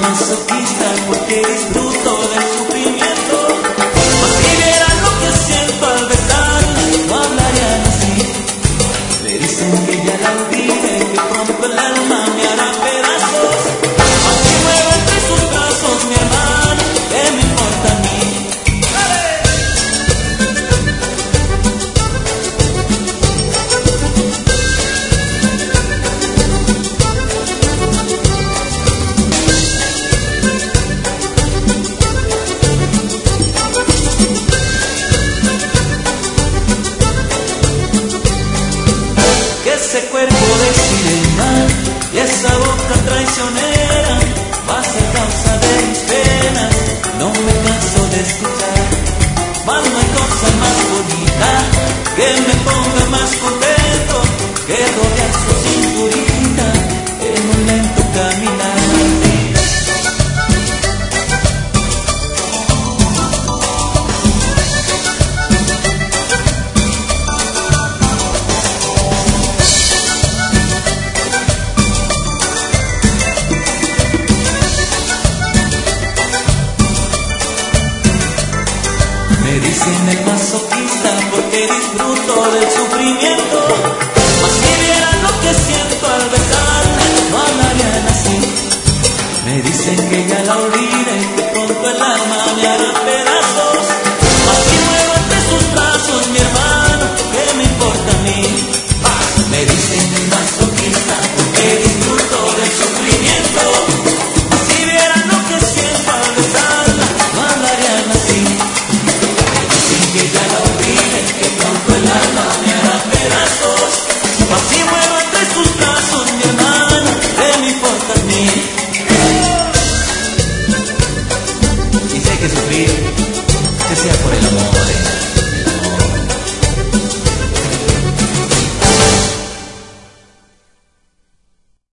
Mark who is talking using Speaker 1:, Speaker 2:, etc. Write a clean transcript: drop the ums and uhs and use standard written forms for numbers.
Speaker 1: masoquista porque disfruto del sufrimiento. Mas si vieran lo que siento al besarla, no hablarían así. Me dicen que ya la olvide, que pronto el alma me hará pedazos. Mas si muero entre sus brazos, mi hermano, ¿qué me importa a mí? Ese cuerpo decide el mal y esa boca traicionera va a ser causa de mis penas. No me canso de escuchar, mas no hay cosa más bonita que me ponga más contento que rodear su cinturita en un lento caminar. Me dicen el masoquista porque disfruto del sufrimiento.